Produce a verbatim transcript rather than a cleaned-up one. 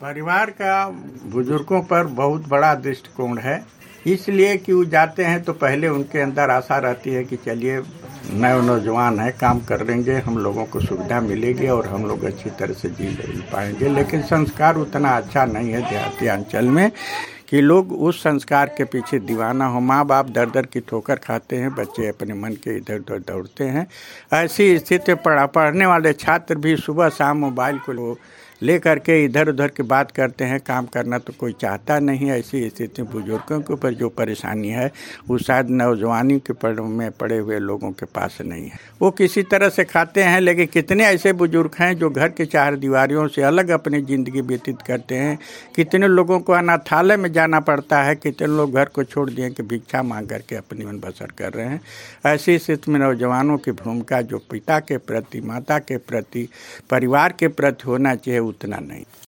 परिवार का बुजुर्गों पर बहुत बड़ा दृष्टिकोण है, इसलिए कि वो जाते हैं तो पहले उनके अंदर आशा रहती है कि चलिए नए नौजवान है, काम कर लेंगे, हम लोगों को सुविधा मिलेगी और हम लोग अच्छी तरह से जी पाएंगे। लेकिन संस्कार उतना अच्छा नहीं है देहाती अंचल में कि लोग उस संस्कार के पीछे दीवाना हो। माँ बाप दर दर की ठोकर खाते हैं, बच्चे अपने मन के इधर उधर दौड़ते हैं। ऐसी स्थिति पढ़ा पढ़ने वाले छात्र भी सुबह शाम मोबाइल को ले करके इधर उधर की बात करते हैं, काम करना तो कोई चाहता नहीं। ऐसी स्थिति बुजुर्गों के ऊपर जो परेशानी है वो शायद नौजवानी के पड़ में पड़े हुए लोगों के पास नहीं है। वो किसी तरह से खाते हैं, लेकिन कितने ऐसे बुजुर्ग हैं जो घर के चार दीवारियों से अलग अपनी ज़िंदगी व्यतीत करते हैं। कितने लोगों को अनाथालय में जाना पड़ता है, कितने लोग घर को छोड़ दिए कि भिक्षा मांग करके अपनी जीवन बसर कर रहे हैं। ऐसी स्थिति में नौजवानों की भूमिका जो पिता के प्रति, माता के प्रति, परिवार के प्रति होना चाहिए उतना नहीं।